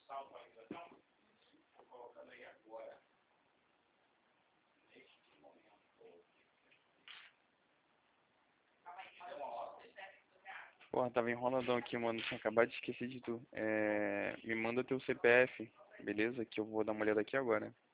Porra, tava enroladão aqui, mano. Tinha acabado de esquecer de tu. Me manda teu CPF, beleza? Que eu vou dar uma olhada aqui agora.